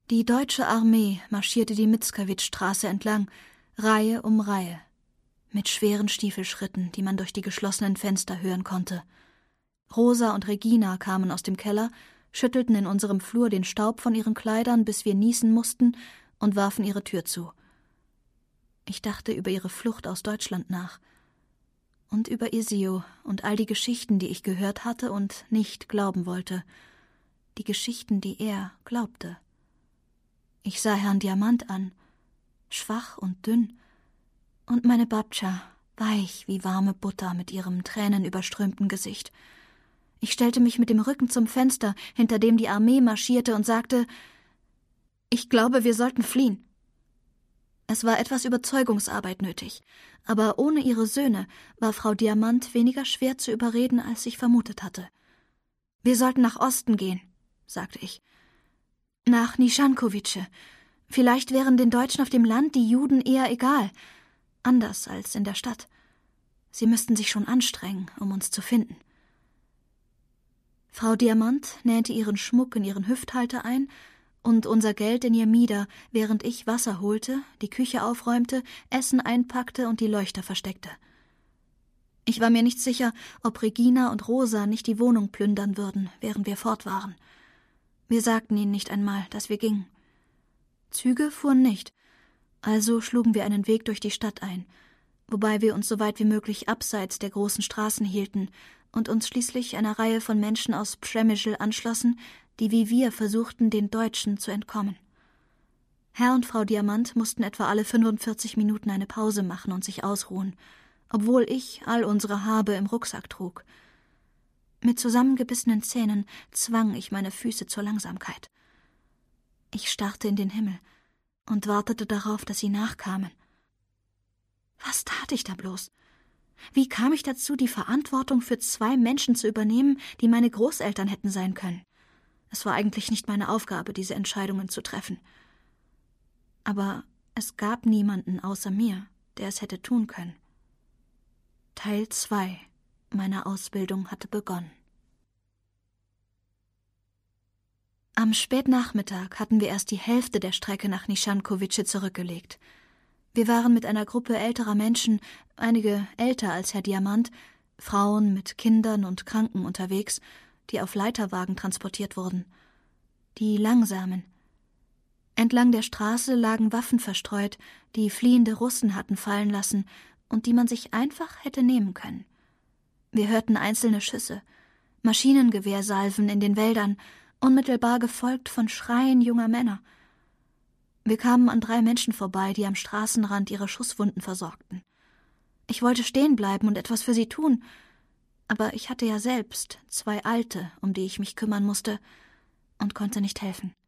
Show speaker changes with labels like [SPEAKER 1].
[SPEAKER 1] Die deutsche Armee marschierte die Mickiewicz-Straße entlang, Reihe um Reihe, mit schweren Stiefelschritten, die man durch die geschlossenen Fenster hören konnte. Rosa und Regina kamen aus dem Keller, schüttelten in unserem Flur den Staub von ihren Kleidern, bis wir niesen mussten, und warfen ihre Tür zu. Ich dachte über ihre Flucht aus Deutschland nach. Und über Isio und all die Geschichten, die ich gehört hatte und nicht glauben wollte. Die Geschichten, die er glaubte. Ich sah Herrn Diamant an, schwach und dünn, und meine Babtscha, weich wie warme Butter mit ihrem tränenüberströmten Gesicht. Ich stellte mich mit dem Rücken zum Fenster, hinter dem die Armee marschierte, und sagte: »Ich glaube, wir sollten fliehen.« Es war etwas Überzeugungsarbeit nötig, aber ohne ihre Söhne war Frau Diamant weniger schwer zu überreden, als ich vermutet hatte. »Wir sollten nach Osten gehen«, sagte ich. »Nach Nischankowice. Vielleicht wären den Deutschen auf dem Land die Juden eher egal, anders als in der Stadt. Sie müssten sich schon anstrengen, um uns zu finden.« Frau Diamant nähte ihren Schmuck in ihren Hüfthalter ein und unser Geld in ihr Mieder, während ich Wasser holte, die Küche aufräumte, Essen einpackte und die Leuchter versteckte. Ich war mir nicht sicher, ob Regina und Rosa nicht die Wohnung plündern würden, während wir fort waren. Wir sagten ihnen nicht einmal, dass wir gingen. Züge fuhren nicht, also schlugen wir einen Weg durch die Stadt ein, wobei wir uns so weit wie möglich abseits der großen Straßen hielten und uns schließlich einer Reihe von Menschen aus Przemysl anschlossen, die wie wir versuchten, den Deutschen zu entkommen. Herr und Frau Diamant mussten etwa alle 45 Minuten eine Pause machen und sich ausruhen, obwohl ich all unsere Habe im Rucksack trug. Mit zusammengebissenen Zähnen zwang ich meine Füße zur Langsamkeit. Ich starrte in den Himmel und wartete darauf, dass sie nachkamen. Was tat ich da bloß? Wie kam ich dazu, die Verantwortung für 2 Menschen zu übernehmen, die meine Großeltern hätten sein können? Es war eigentlich nicht meine Aufgabe, diese Entscheidungen zu treffen. Aber es gab niemanden außer mir, der es hätte tun können. Teil 2 meiner Ausbildung hatte begonnen. Am Spätnachmittag hatten wir erst die Hälfte der Strecke nach Nischankowice zurückgelegt. Wir waren mit einer Gruppe älterer Menschen, einige älter als Herr Diamant, Frauen mit Kindern und Kranken unterwegs, die auf Leiterwagen transportiert wurden. Die Langsamen. Entlang der Straße lagen Waffen verstreut, die fliehende Russen hatten fallen lassen und die man sich einfach hätte nehmen können. Wir hörten einzelne Schüsse, Maschinengewehrsalven in den Wäldern, unmittelbar gefolgt von Schreien junger Männer. Wir kamen an 3 Menschen vorbei, die am Straßenrand ihre Schusswunden versorgten. Ich wollte stehen bleiben und etwas für sie tun, aber ich hatte ja selbst 2 Alte, um die ich mich kümmern musste, und konnte nicht helfen.